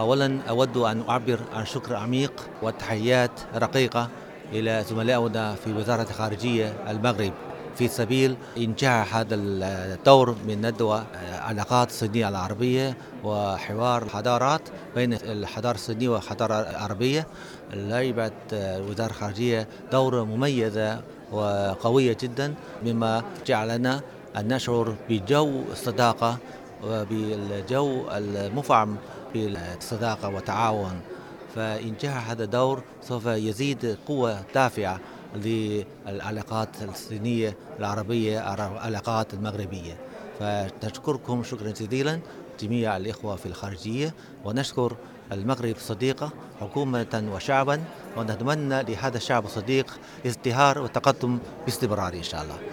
أولا أود أن أعبر عن شكر عميق والتحيات رقيقة إلى زملائنا في وزارة الخارجية المغرب في سبيل إنجاح هذا الدور من ندوة علاقات الصينية العربية وحوار الحضارات بين الحضارة الصينية والحضارة العربية. لعبت وزارة الخارجية دور مميزة وقوية جدا، مما جعلنا أن نشعر بجو الصداقة وبالجو المفعم بالصداقة والتعاون. فإنجاح هذا الدور سوف يزيد قوة دافعة للعلاقات الصينية العربية، العلاقات المغربية. فنشكركم شكرا جزيلا جميع الإخوة في الخارجية، ونشكر المغرب صديقة حكومة وشعبا، ونتمنى لهذا الشعب الصديق ازدهار وتقدم باستمرار إن شاء الله.